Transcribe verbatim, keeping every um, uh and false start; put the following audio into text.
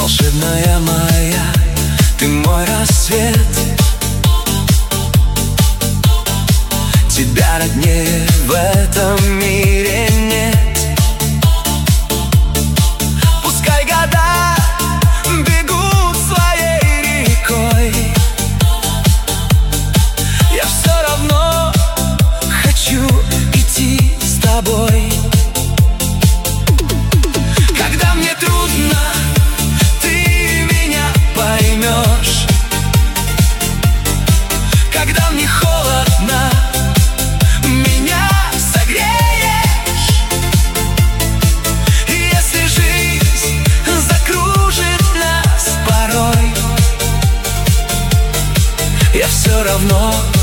Волшебная моя, ты мой рассвет. Тебя роднее в этом мире нет. Пускай года бегут своей рекой, я все равно хочу идти с тобой. Когда мне трудно, ты меня поймешь. Когда мне холодно, меня согреешь. И если жизнь закружит нас порой, я все равно